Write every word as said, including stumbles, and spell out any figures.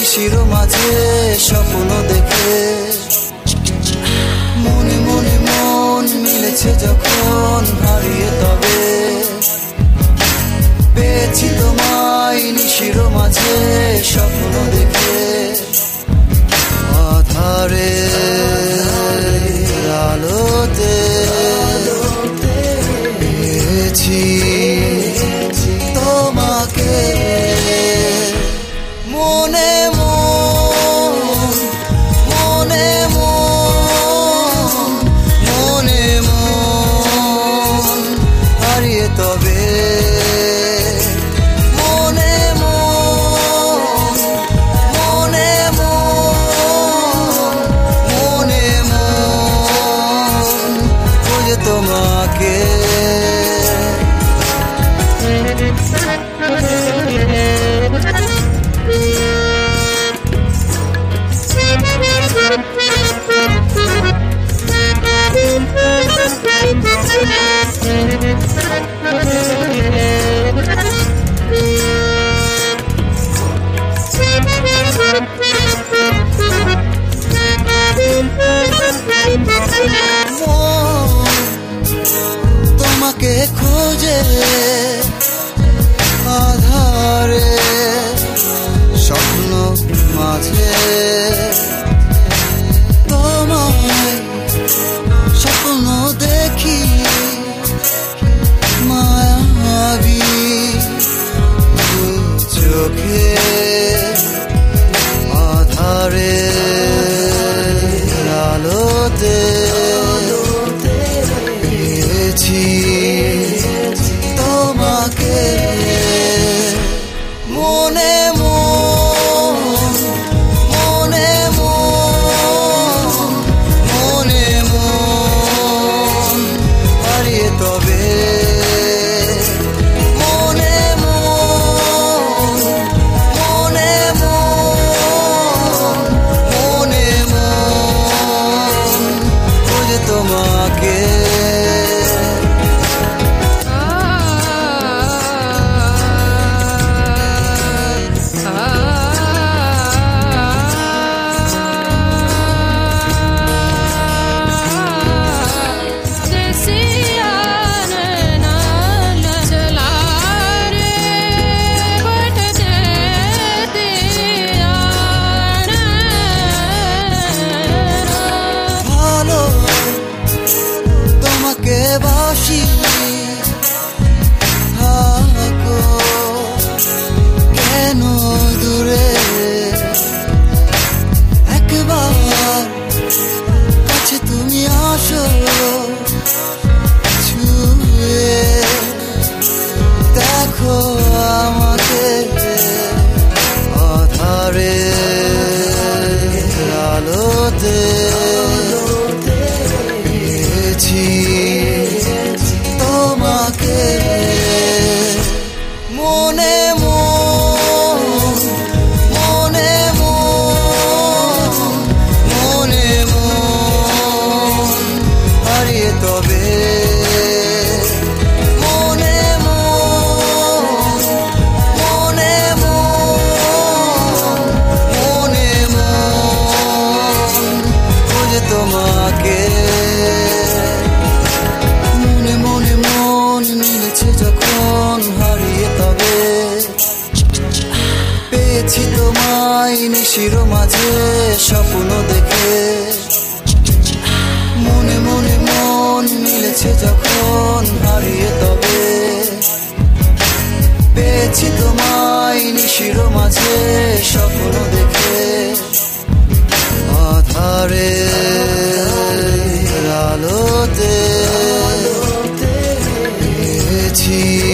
নিশির মাঝে স্বপ্ন দেখে মনে মনে মন মিলেছে যখন হারিয়ে তবে পেয়েছি তোমায় নিশির মাঝে স্বপ্ন দেখে আধারে আলোতে পেয়েছি তোমাকে মনে মন মনে মন মনে মন হারিয়ে তবে মনে মন মনে মন মনে মন খুঁজে তোমাকে তোমাকে খোঁজে আধারে স্বপ্ন মাঝে তোমায় স্বপ্ন দেখি মায়াবী চোখে আধারে আলোতে পেয়েছি তোমাকে মনে মন মনে মন মনে মন হারিয়ে তবে মনে মন মনে মন মনে মন খুঁজে তোমাকে বাসি থাকো কেন দূরে একবার কাছে তুমি আসো ছুঁয়ে দেখো আমাকে আধারে আলোতে পেয়েছি তোমাকে মনে মন মনে মন মনে মন হারিয়ে তবে মনে মন মনে মন মনে মন খুঁজে তোমাকে মনে মনে মন মিলেছে যখন হারিয়ে তবে পেয়েছি তোমায় নিশির মাঝে স্বপ্ন দেখে মনে মনে মন মিলেছে যখন হারিয়ে তবে পেয়েছি তোমায় নিশির মাঝে স্বপ্ন দেখে আধারে আলোতে পেয়েছি